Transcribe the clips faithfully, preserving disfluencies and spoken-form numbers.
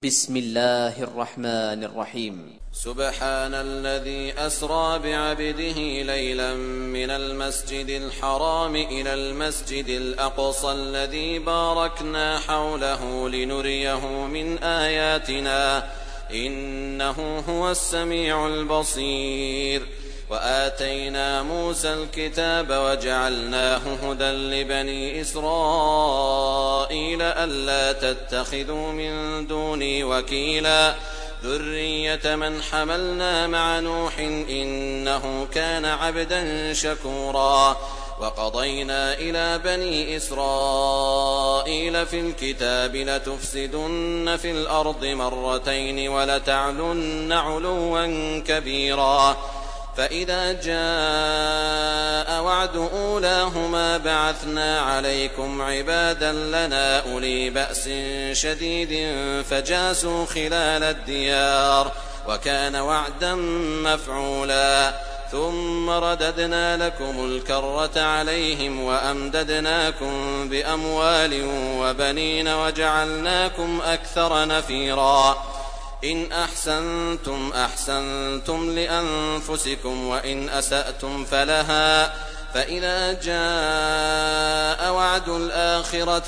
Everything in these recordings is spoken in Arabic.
بسم الله الرحمن الرحيم. سبحان الذي أسرى بعبده ليلا من المسجد الحرام إلى المسجد الأقصى الذي باركنا حوله لنريه من آياتنا إنه هو السميع البصير. وآتينا موسى الكتاب وجعلناه هدى لبني إسرائيل ألا تتخذوا من دوني وكيلا ذرية من حملنا مع نوح إنه كان عبدا شكورا. وقضينا إلى بني إسرائيل في الكتاب لتفسدن في الأرض مرتين ولتعلن علوا كبيرا. فإذا جاء وعد أولاهما بعثنا عليكم عبادا لنا أولي بأس شديد فجاسوا خلال الديار وكان وعدا مفعولا. ثم رددنا لكم الكرة عليهم وأمددناكم بأموال وبنين وجعلناكم أكثر نفيرا. إن أحسنتم أحسنتم لأنفسكم وإن أسأتم فلها. فإذا جاء وعد الآخرة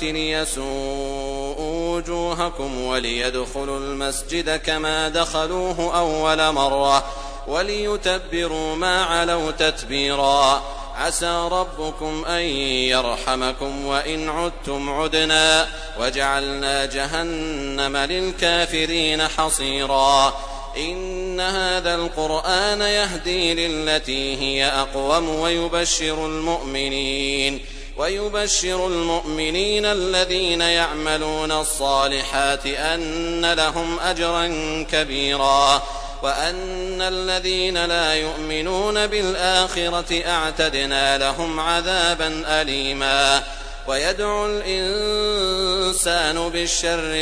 ليسوءوا وجوهكم وليدخلوا المسجد كما دخلوه أول مرة وليتبروا ما علوا تتبيرا. عسى ربكم أن يرحمكم وإن عدتم عدنا وجعلنا جهنم للكافرين حصيرا. إن هذا القرآن يهدي للتي هي أقوم ويبشر المؤمنين ويبشر المؤمنين الذين يعملون الصالحات أن لهم أجرا كبيرا. وأن الذين لا يؤمنون بالآخرة أعتدنا لهم عذابا أليما. ويدعو الإنسان بالشر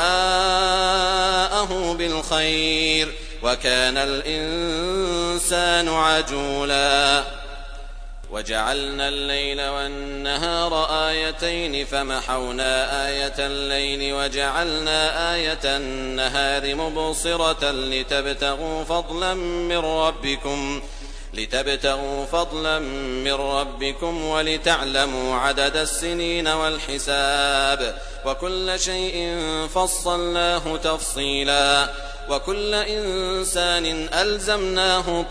دعاءه بالخير وكان الإنسان عجولا. وجعلنا الليل والنهار آيتين فمحونا آية الليل وجعلنا آية النهار مبصرة لتبتغوا فضلا من ربكم لتبتغوا فضلا من ربكم ولتعلموا عدد السنين والحساب وكل شيء فصلناه تفصيلا. وكل إنسان ألزمناه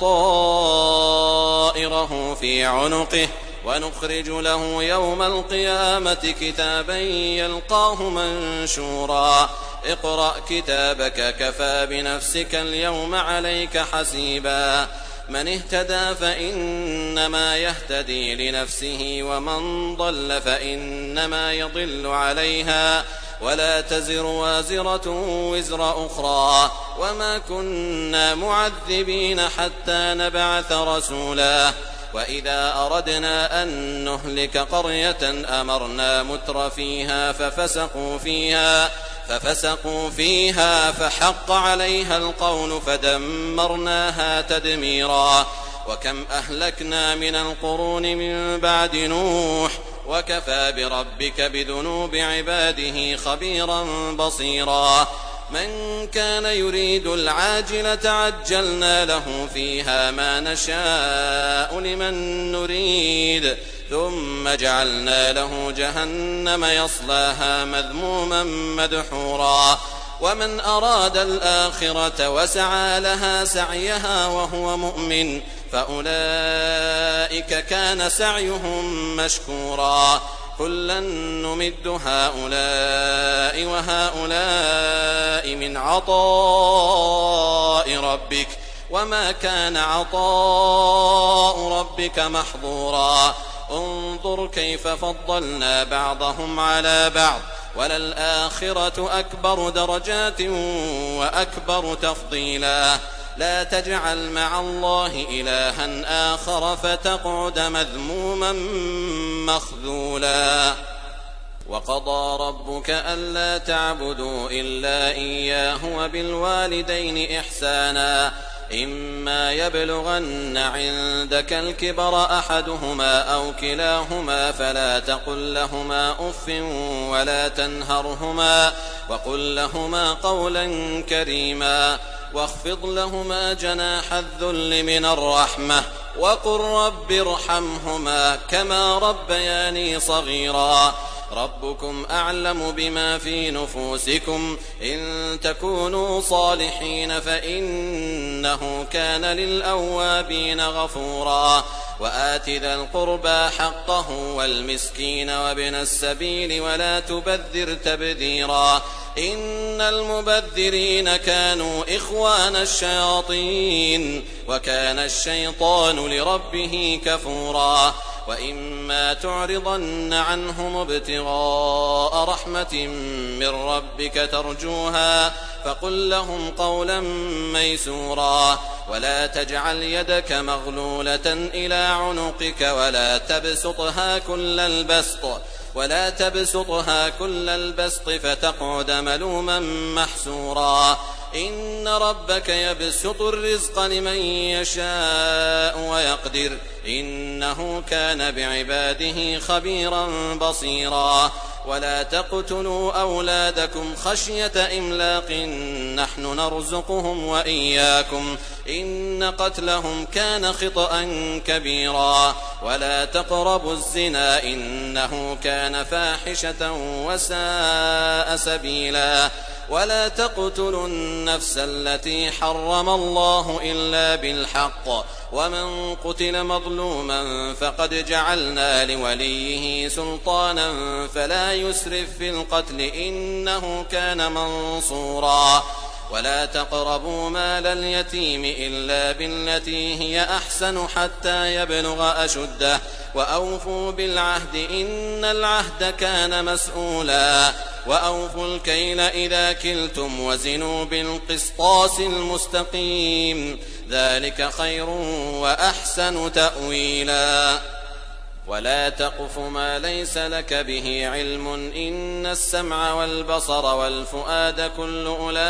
طائره في عنقه ونخرج له يوم القيامة كتابا يلقاه منشورا. اقرأ كتابك كفى بنفسك اليوم عليك حسيبا. من اهتدى فإنما يهتدي لنفسه ومن ضل فإنما يضل عليها ولا تزر وازرة وزر أخرى وما كنا معذبين حتى نبعث رسولا. وإذا أردنا أن نهلك قرية أمرنا متر فيها ففسقوا فيها ففسقوا فيها فحق عليها القول فدمرناها تدميرا. وكم أهلكنا من القرون من بعد نوح وكفى بربك بذنوب عباده خبيرا بصيرا. من كان يريد العاجلة عجلنا له فيها ما نشاء لمن نريد ثم جعلنا له جهنم يصلاها مذموما مدحورا. ومن أراد الآخرة وسعى لها سعيها وهو مؤمن فأولئك كان سعيهم مشكورا. كلا نمد هؤلاء وهؤلاء من عطاء ربك وما كان عطاء ربك محظورا. انظر كيف فضلنا بعضهم على بعض وللآخرة أكبر درجات وأكبر تفضيلا. لا تجعل مع الله إلها آخر فتقعد مذموما مخذولا. وقضى ربك ألا تعبدوا إلا إياه وبالوالدين إحسانا إما يبلغن عندك الكبر أحدهما أو كلاهما فلا تقل لهما أف ولا تنهرهما وقل لهما قولا كريما واخفض لهما جناح الذل من الرحمة وقل رب ارحمهما كما ربياني صغيرا ربكم أعلم بما في نفوسكم إن تكونوا صالحين فإنه كان للأوابين غفورا وآت ذا القربى حقه والمسكين وابن السبيل ولا تبذر تبذيرا إن المبذرين كانوا إخوان الشياطين وكان الشيطان لربه كفورا وإما تعرضن عنهم ابتغاء رحمة من ربك ترجوها فقل لهم قولا ميسورا ولا تجعل يدك مغلولة إلى عنقك ولا تبسطها كل البسط ولا تبسطها كل البسط فتقعد ملوما محسورا إن ربك يبسط الرزق لمن يشاء ويقدر إنه كان بعباده خبيرا بصيرا ولا تقتلوا أولادكم خشية إملاق نحن نرزقهم وإياكم إن قتلهم كان خطأ كبيرا ولا تقربوا الزنا إنه كان فاحشة وساء سبيلا ولا تقتلوا النفس التي حرم الله إلا بالحق ومن قتل مظلوما فقد جعلنا لوليه سلطانا فلا يسرف في القتل إنه كان منصورا ولا تقربوا مال اليتيم إلا بالتي هي أحسن حتى يبلغ أشده وأوفوا بالعهد إن العهد كان مسؤولا وأوفوا الكيل إذا كلتم وزنوا بالقسطاس المستقيم ذلك خير وأحسن تأويلا ولا تقف ما ليس لك به علم إن السمع والبصر والفؤاد كل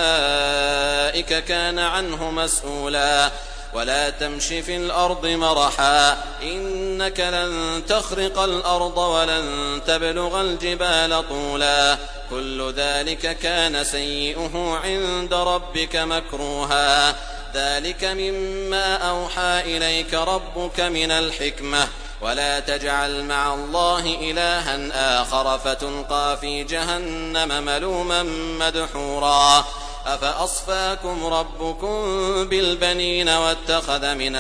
أولئك كان عنه مسؤولا ولا تمش في الأرض مرحا إنك لن تخرق الأرض ولن تبلغ الجبال طولا كل ذلك كان سيئه عند ربك مكروها ذلك مما أوحى إليك ربك من الحكمة ولا تجعل مع الله إلها آخر فتلقى في جهنم ملوما مدحورا أفأصفاكم ربكم بالبنين واتخذ من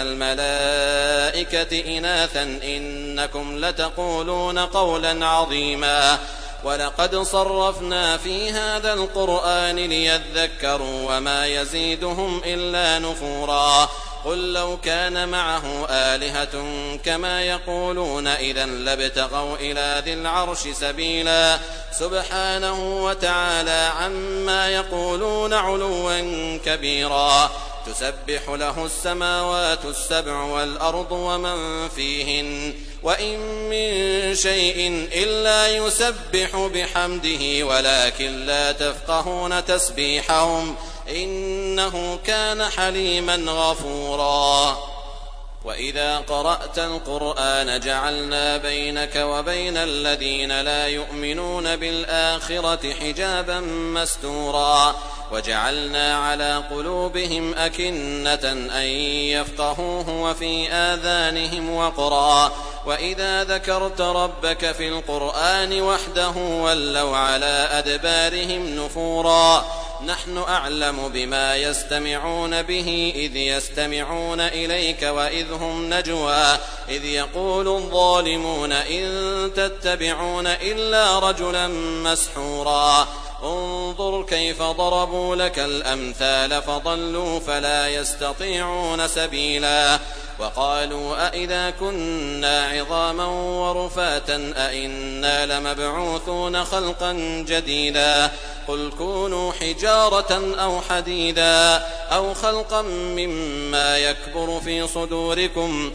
الملائكة إناثا إنكم لتقولون قولا عظيما ولقد صرفنا في هذا القرآن ليذكروا وما يزيدهم إلا نفورا قل لو كان معه آلهة كما يقولون إذا لابتغوا إلى ذي العرش سبيلا سبحانه وتعالى عما يقولون علوا كبيرا تسبح له السماوات السبع والأرض ومن فيهن وإن من شيء إلا يسبح بحمده ولكن لا تفقهون تسبيحهم إنه كان حليما غفورا وإذا قرأت القرآن جعلنا بينك وبين الذين لا يؤمنون بالآخرة حجابا مستورا وجعلنا على قلوبهم أكنة أن يفقهوه وفي آذانهم وقرا وإذا ذكرت ربك في القرآن وحده ولوا على أدبارهم نفورا نحن أعلم بما يستمعون به إذ يستمعون إليك وإذ هم نجوى إذ يقول الظالمون إن تتبعون إلا رجلا مسحورا انظر كيف ضربوا لك الأمثال فضلوا فلا يستطيعون سبيلا وقالوا أئذا كنا عظاما ورفاتا أئنا لمبعوثون خلقا جديدا قل كونوا حجارة أو حديدا أو خلقا مما يكبر في صدوركم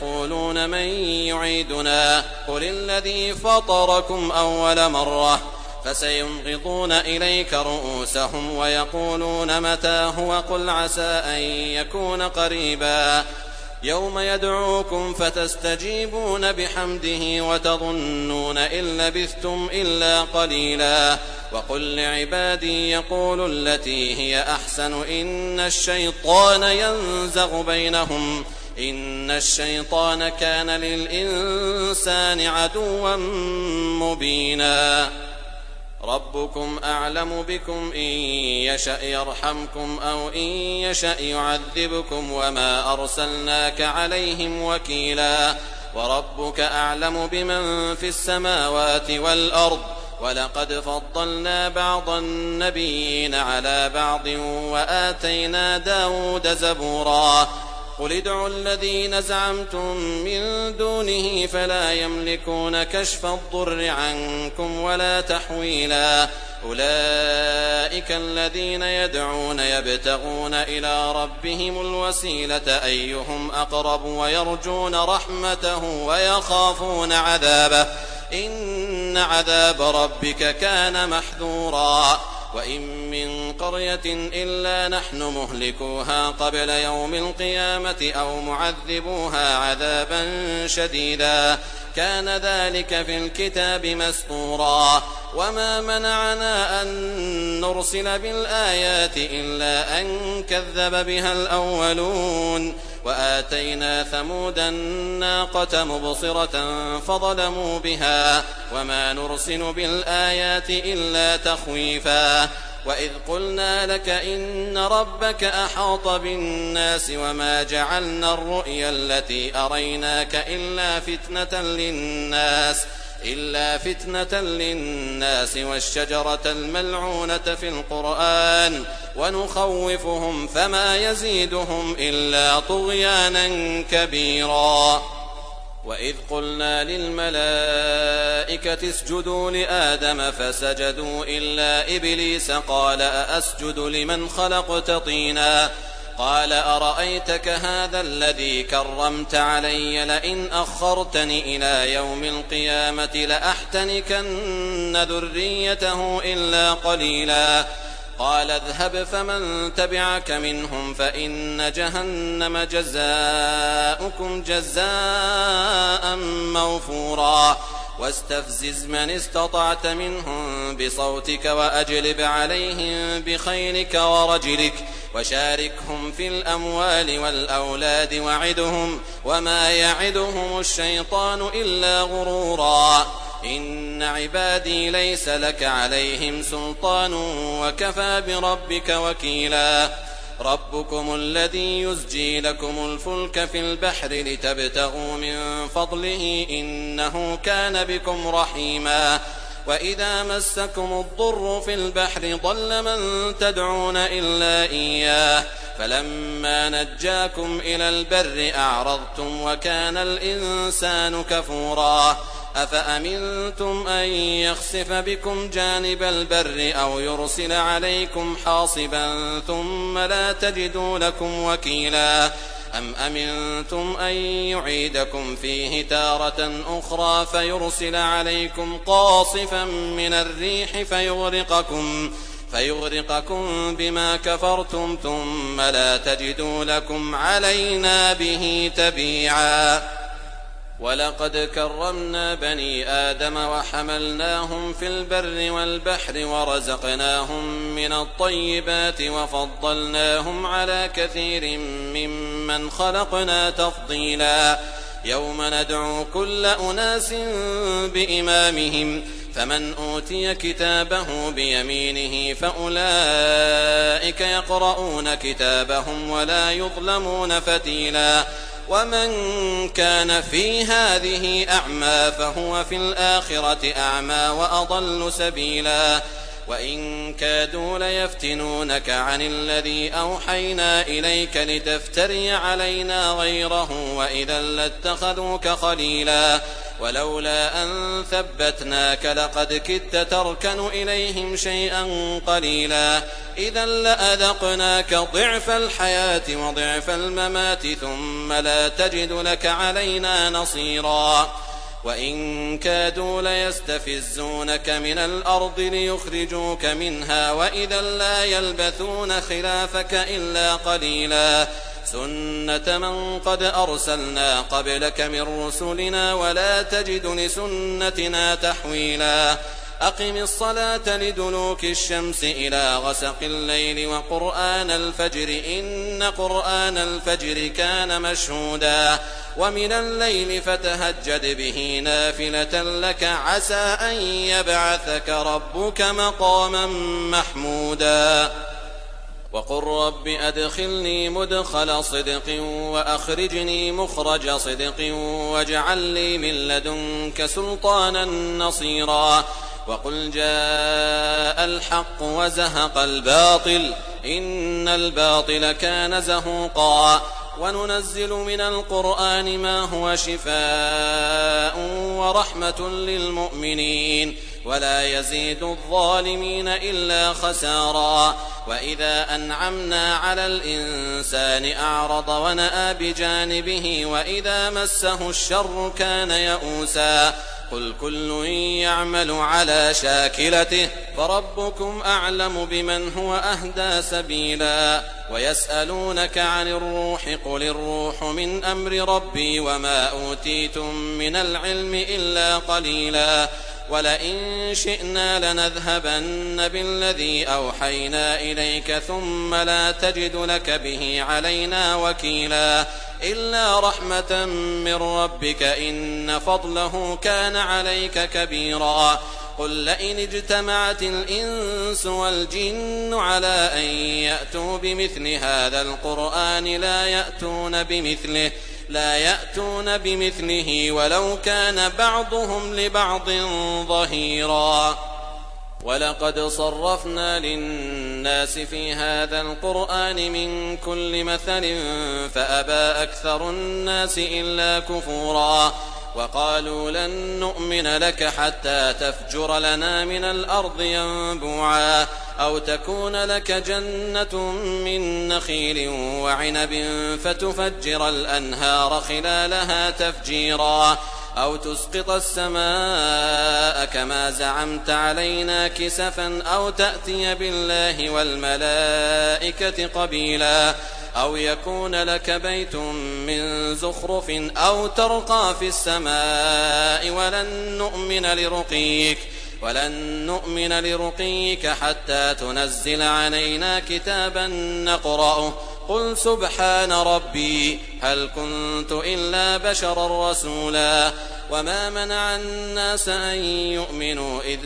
فسيقولون من يعيدنا قل الذي فطركم أول مرة فسينغضون إليك رؤوسهم ويقولون متى هو قل عسى أن يكون قريبا يوم يدعوكم فتستجيبون بحمده وتظنون إن لبثتم إلا قليلا وقل لعبادي يقولوا التي هي أحسن إن الشيطان ينزغ بينهم إن الشيطان كان للإنسان عدوا مبينا ربكم أعلم بكم إن يشأ يرحمكم أو إن يشأ يعذبكم وما أرسلناك عليهم وكيلا وربك أعلم بمن في السماوات والأرض ولقد فضلنا بعض النبيين على بعض وآتينا داود زبورا قل ادعوا الذين زعمتم من دونه فلا يملكون كشف الضر عنكم ولا تحويلا أولئك الذين يدعون يبتغون إلى ربهم الوسيلة أيهم أقرب ويرجون رحمته ويخافون عذابه إن عذاب ربك كان محذورا وإن من قرية إلا نحن مهلكوها قبل يوم القيامة أو معذبوها عذابا شديدا كان ذلك في الكتاب مسطورا وما منعنا أن نرسل بالآيات إلا أن كذب بها الأولون وآتينا ثمود الناقة مبصرة فظلموا بها وما نرسل بالآيات إلا تخويفا وإذ قلنا لك إن ربك أحاط بالناس وما جعلنا الرؤيا التي أريناك إلا فتنة للناس إلا فتنة للناس والشجرة الملعونة في القرآن ونخوفهم فما يزيدهم إلا طغيانا كبيرا وإذ قلنا للملائكة اسجدوا لآدم فسجدوا إلا إبليس قال أأسجد لمن خلقت طينا قال أرأيتك هذا الذي كرمت علي لئن أخرتني إلى يوم القيامة لأحتنكن ذريته إلا قليلا قال اذهب فمن تبعك منهم فإن جهنم جزاؤكم جزاء موفورا واستفزز من استطعت منهم بصوتك وأجلب عليهم بخيلك ورجلك وشاركهم في الأموال والأولاد وعدهم وما يعدهم الشيطان إلا غرورا إن عبادي ليس لك عليهم سلطان وكفى بربك وكيلا ربكم الذي يزجي لكم الفلك في البحر لتبتغوا من فضله إنه كان بكم رحيما وإذا مسكم الضر في البحر ضل من تدعون إلا إياه فلما نجاكم إلى البر أعرضتم وكان الإنسان كفورا أفأمنتم أن يخسف بكم جانب البر أو يرسل عليكم حاصبا ثم لا تجدوا لكم وكيلا أم أمنتم أن يعيدكم فيه تارة أخرى فيرسل عليكم قاصفا من الريح فيغرقكم فيغرقكم بما كفرتم ثم لا تجدوا لكم علينا به تبيعا ولقد كرمنا بني آدم وحملناهم في البر والبحر ورزقناهم من الطيبات وفضلناهم على كثير ممن خلقنا تفضيلا يوم ندعو كل أناس بإمامهم فمن أوتي كتابه بيمينه فأولئك يقرؤون كتابهم ولا يظلمون فتيلا ومن كان في هذه أعمى فهو في الآخرة أعمى وأضل سبيلا وإن كادوا ليفتنونك عن الذي أوحينا إليك لتفتري علينا غيره وإذا لاتخذوك خليلا ولولا أن ثبتناك لقد كدت تركن إليهم شيئا قليلا إذا لأذقناك ضعف الحياة وضعف الممات ثم لا تجد لك علينا نصيرا وإن كادوا ليستفزونك من الأرض ليخرجوك منها وإذا لا يلبثون خلافك إلا قليلا سنة من قد أرسلنا قبلك من رسلنا ولا تجد لسنتنا تحويلا أقم الصلاة لدلوك الشمس إلى غسق الليل وقرآن الفجر إن قرآن الفجر كان مشهودا ومن الليل فتهجد به نافلة لك عسى أن يبعثك ربك مقاما محمودا وقل رب أدخلني مدخل صدق وأخرجني مخرج صدق واجعل لي من لدنك سلطانا نصيرا وقل جاء الحق وزهق الباطل إن الباطل كان زهوقا وننزل من القرآن ما هو شفاء ورحمة للمؤمنين ولا يزيد الظالمين إلا خسارا وإذا أنعمنا على الإنسان أعرض ونأى بجانبه وإذا مسه الشر كان يئوسا قل كل يعمل على شاكلته فربكم أعلم بمن هو أهدى سبيلا ويسألونك عن الروح قل الروح من أمر ربي وما أوتيتم من العلم إلا قليلا ولئن شئنا لنذهبن بالذي أوحينا إليك ثم لا تجد لك به علينا وكيلا إلا رحمة من ربك إن فضله كان عليك كبيرا قل لئن اجتمعت الإنس والجن على أن يأتوا بمثل هذا القرآن لا يأتون بمثله لا يأتون بمثله ولو كان بعضهم لبعض ظهيرا ولقد صرفنا للناس في هذا القرآن من كل مثل فأبى أكثر الناس إلا كفورا وقالوا لن نؤمن لك حتى تفجر لنا من الأرض ينبوعا أو تكون لك جنة من نخيل وعنب فتفجر الأنهار خلالها تفجيرا أو تسقط السماء كما زعمت علينا كسفا أو تأتي بالله والملائكة قبيلا أو يكون لك بيت من زخرف أو ترقى في السماء ولن نؤمن لرقيك ولن نؤمن لرقيك حتى تنزل علينا كتابا نقرأه قل سبحان ربي هل كنت إلا بشرا رسولا وما منع الناس أن يؤمنوا إذ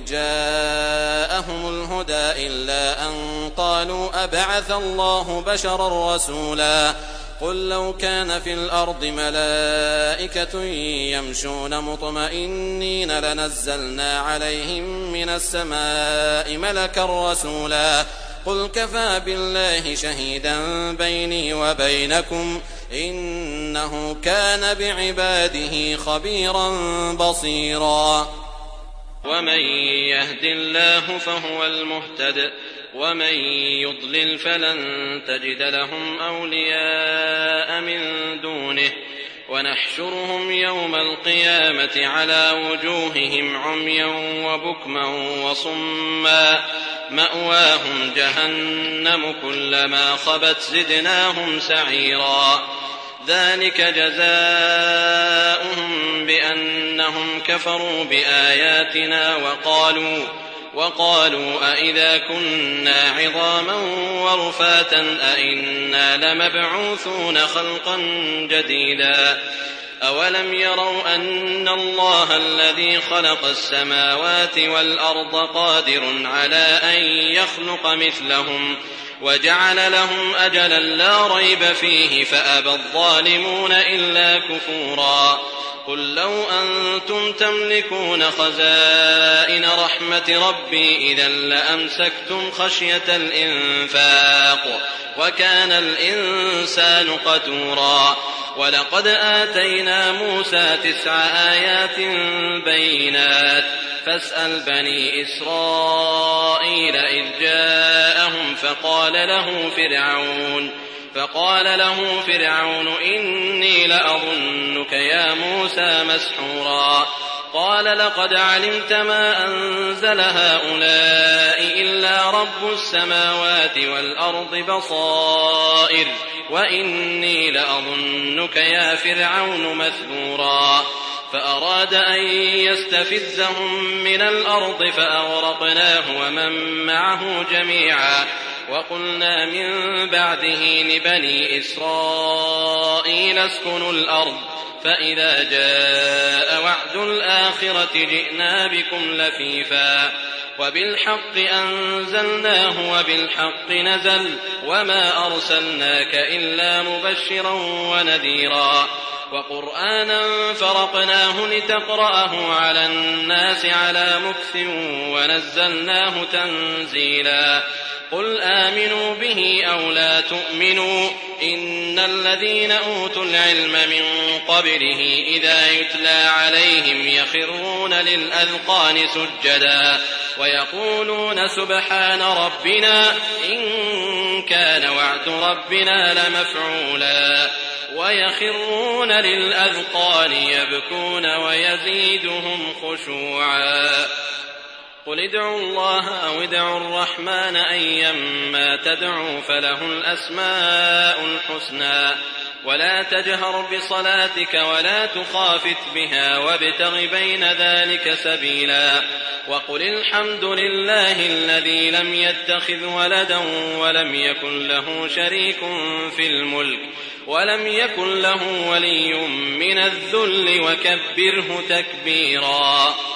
جاءهم الهدى إلا أن قالوا أبعث الله بشرا رسولا قل لو كان في الأرض ملائكة يمشون مطمئنين لنزلنا عليهم من السماء ملكا رسولا قل كفى بالله شهيدا بيني وبينكم إنه كان بعباده خبيرا بصيرا ومن يهد الله فهو المهتد ومن يضلل فلن تجد لهم أولياء من دونه ونحشرهم يوم القيامة على وجوههم عميا وبكما وصما مأواهم جهنم كلما خبت زدناهم سعيرا ذلك جزاؤهم بأنهم كفروا بآياتنا وقالوا وقالوا أئذا كنا عظاما ورفاتا أئنا لمبعوثون خلقا جديدا أولم يروا أن الله الذي خلق السماوات والأرض قادر على أن يخلق مثلهم وجعل لهم أجلا لا ريب فيه فأبى الظالمون إلا كفورا قل لو أنتم تملكون خزائن رحمة ربي إذا لأمسكتم خشية الإنفاق وكان الإنسان قتورا ولقد آتينا موسى تسع آيات بينات فاسأل بني إسرائيل إذ جاءهم فقال له فرعون فقال له فرعون إني لأظنك يا موسى مسحورا قال لقد علمت ما أنزل هؤلاء إلا رب السماوات والأرض بصائر وإني لأظنك يا فرعون مثبورا فأراد أن يستفزهم من الأرض فأغرقناه ومن معه جميعا وقلنا من بعده لبني إسرائيل اسكنوا الأرض فإذا جاء وعد الآخرة جئنا بكم لفيفا وبالحق أنزلناه وبالحق نزل وما أرسلناك إلا مبشرا ونذيرا وقرآنا فرقناه لتقرأه على الناس على مكث ونزلناه تنزيلا قل آمنوا به أو لا تؤمنوا إن الذين أوتوا العلم من قبله إذا يتلى عليهم يخرون للأذقان سجدا ويقولون سبحان ربنا إن كان وعد ربنا لمفعولا ويخرون للأذقان يبكون ويزيدهم خشوعا قل ادعوا الله أو ادعوا الرحمن أيما تدعوا فله الأسماء الحسنى ولا تجهر بصلاتك ولا تخافت بها وابتغ بين ذلك سبيلا وقل الحمد لله الذي لم يتخذ ولدا ولم يكن له شريك في الملك ولم يكن له ولي من الذل وكبره تكبيرا.